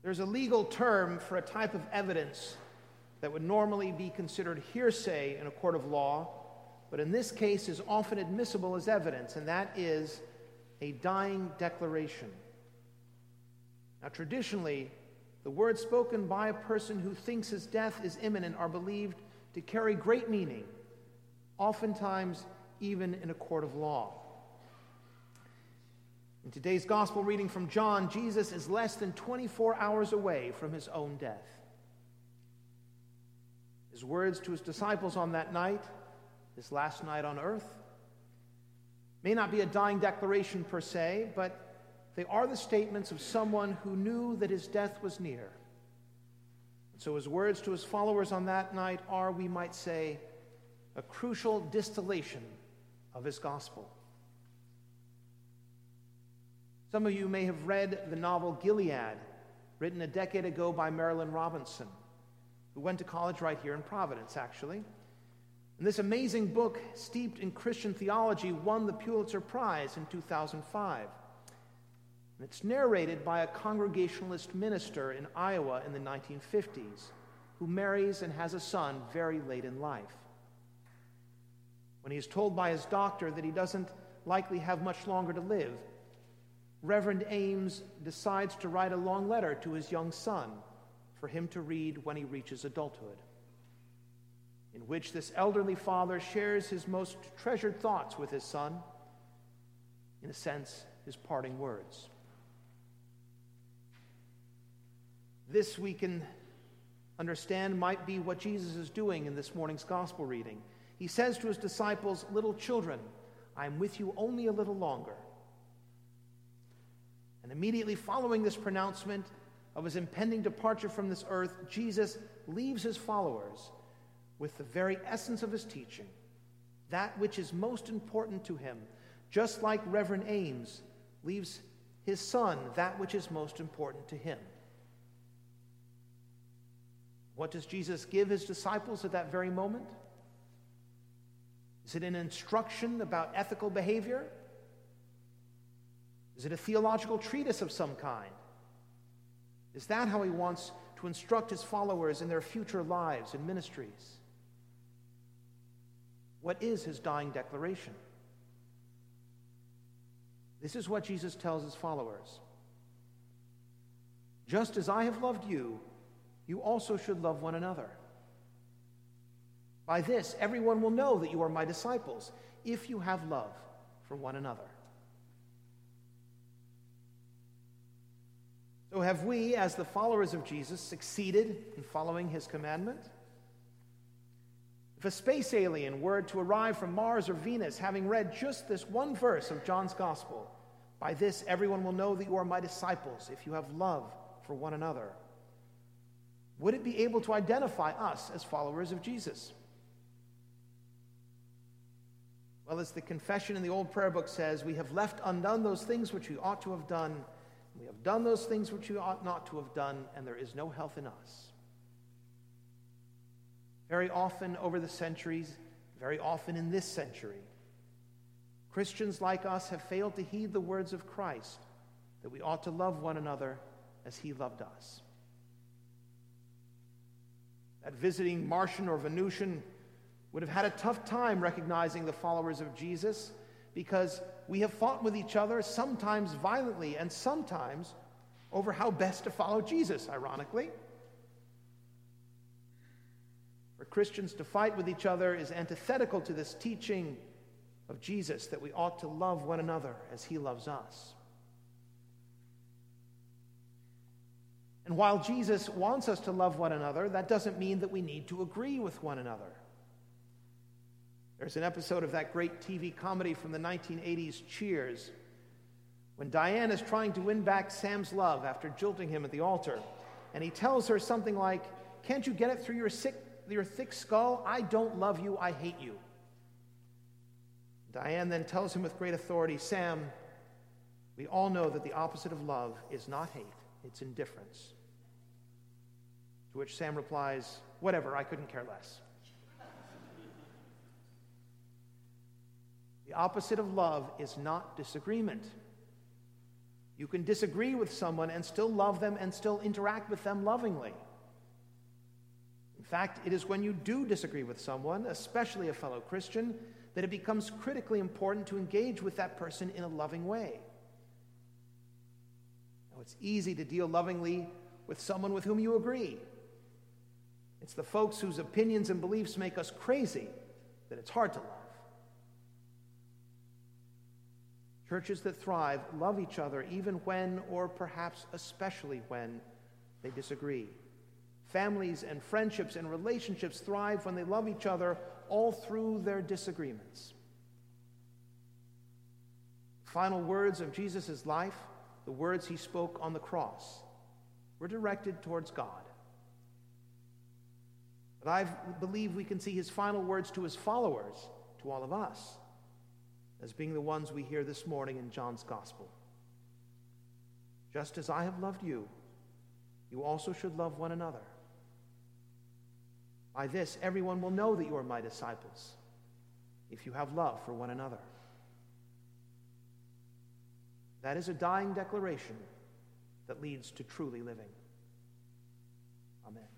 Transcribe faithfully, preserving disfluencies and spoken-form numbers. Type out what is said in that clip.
There's a legal term for a type of evidence that would normally be considered hearsay in a court of law, but in this case is often admissible as evidence, and that is a dying declaration. Now, traditionally, the words spoken by a person who thinks his death is imminent are believed to carry great meaning, oftentimes even in a court of law. In today's gospel reading from John, Jesus is less than twenty-four hours away from his own death. His words to his disciples on that night, his last night on earth, may not be a dying declaration per se, but they are the statements of someone who knew that his death was near. And so his words to his followers on that night are, we might say, a crucial distillation of his gospel. Some of you may have read the novel Gilead, written a decade ago by Marilynne Robinson, who went to college right here in Providence, actually. And this amazing book, steeped in Christian theology, won the Pulitzer Prize in two thousand five. And it's narrated by a Congregationalist minister in Iowa in the nineteen fifties, who marries and has a son very late in life. When he is told by his doctor that he doesn't likely have much longer to live, Reverend Ames decides to write a long letter to his young son for him to read when he reaches adulthood, in which this elderly father shares his most treasured thoughts with his son, in a sense, his parting words. This, we can understand, might be what Jesus is doing in this morning's gospel reading. He says to his disciples, "Little children, I am with you only a little longer." And immediately following this pronouncement of his impending departure from this earth, Jesus leaves his followers with the very essence of his teaching, that which is most important to him, just like Reverend Ames leaves his son that which is most important to him. What does Jesus give his disciples at that very moment? Is it an instruction about ethical behavior? Is it a theological treatise of some kind? Is that how he wants to instruct his followers in their future lives and ministries? What is his dying declaration? This is what Jesus tells his followers. "Just as I have loved you, you also should love one another. By this, everyone will know that you are my disciples, if you have love for one another." So have we, as the followers of Jesus, succeeded in following his commandment? If a space alien were to arrive from Mars or Venus, having read just this one verse of John's Gospel, "By this everyone will know that you are my disciples, if you have love for one another," would it be able to identify us as followers of Jesus? Well, as the confession in the old prayer book says, we have left undone those things which we ought to have done. We have done those things which we ought not to have done, and there is no health in us. Very often over the centuries, very often in this century, Christians like us have failed to heed the words of Christ, that we ought to love one another as he loved us. That visiting Martian or Venusian would have had a tough time recognizing the followers of Jesus, because we have fought with each other, sometimes violently and sometimes over how best to follow Jesus, ironically. For Christians to fight with each other is antithetical to this teaching of Jesus, that we ought to love one another as he loves us. And while Jesus wants us to love one another, that doesn't mean that we need to agree with one another. There's an episode of that great T V comedy from the nineteen eighties, Cheers, when Diane is trying to win back Sam's love after jilting him at the altar, and he tells her something like, "Can't you get it through your, sick, your thick skull? I don't love you, I hate you." Diane then tells him with great authority, "Sam, we all know that the opposite of love is not hate, it's indifference." To which Sam replies, "Whatever, I couldn't care less." The opposite of love is not disagreement. You can disagree with someone and still love them and still interact with them lovingly. In fact, it is when you do disagree with someone, especially a fellow Christian, that it becomes critically important to engage with that person in a loving way. Now, it's easy to deal lovingly with someone with whom you agree. It's the folks whose opinions and beliefs make us crazy that it's hard to love. Churches that thrive love each other even when, or perhaps especially when, they disagree. Families and friendships and relationships thrive when they love each other all through their disagreements. Final words of Jesus' life, the words he spoke on the cross, were directed towards God. But I believe we can see his final words to his followers, to all of us, as being the ones we hear this morning in John's Gospel. Just as I have loved you, you also should love one another. By this, everyone will know that you are my disciples, if you have love for one another. That is a dying declaration that leads to truly living. Amen.